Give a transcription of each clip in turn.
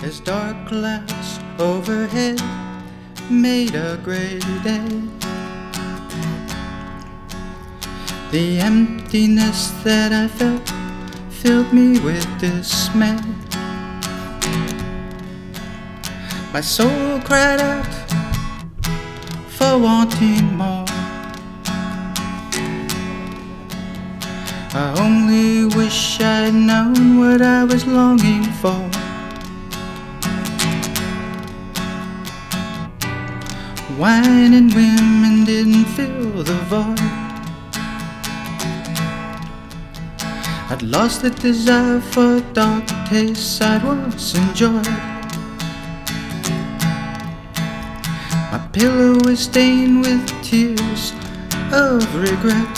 as dark clouds overhead made a gray day. The emptiness that I felt filled me with dismay. My soul cried out for wanting more. I only wish I'd known what I was longing for. Wine and women didn't fill the void. I'd lost the desire for dark tastes I'd once enjoyed. My pillow was stained with tears of regret.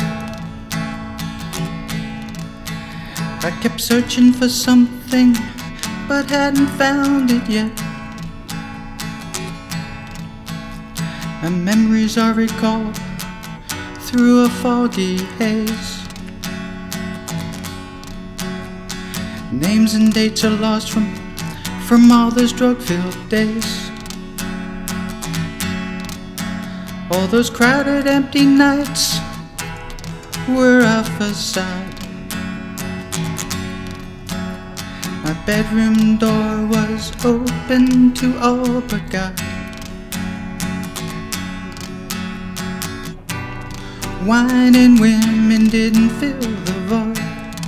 I kept searching for something, but hadn't found it yet. My memories are recalled through a foggy haze. Names and dates are lost from all those drug-filled days. All those crowded, empty nights were a facade. My bedroom door was open to all but God. Wine and women didn't fill the void.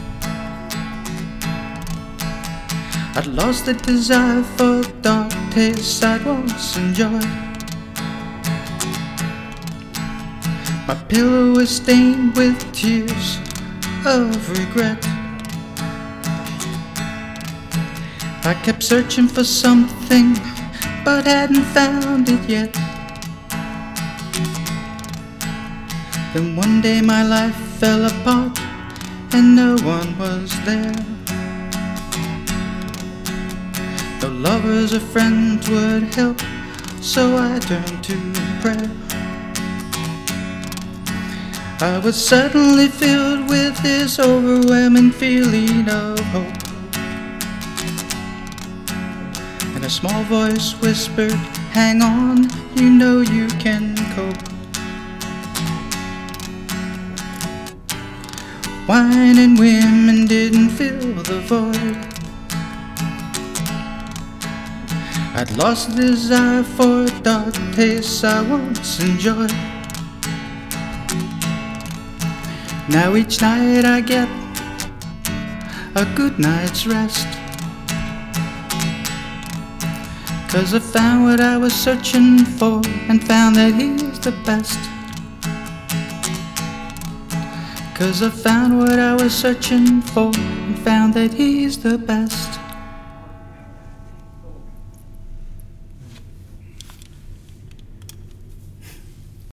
I'd lost the desire for dark tastes I'd once enjoyed. My pillow was stained with tears of regret. I kept searching for something, but hadn't found it yet. Then one day my life fell apart and no one was there. No lovers or friends would help, so I turned to prayer. I was suddenly filled with this overwhelming feeling of hope. And a small voice whispered, "Hang on, you know you can cope." Wine and women didn't fill the void. I'd lost the desire for dark tastes I once enjoyed. Now each night I get a good night's rest, 'cause I found what I was searching for and found that he's the best. 'Cause I found what I was searching for and found that he's the best.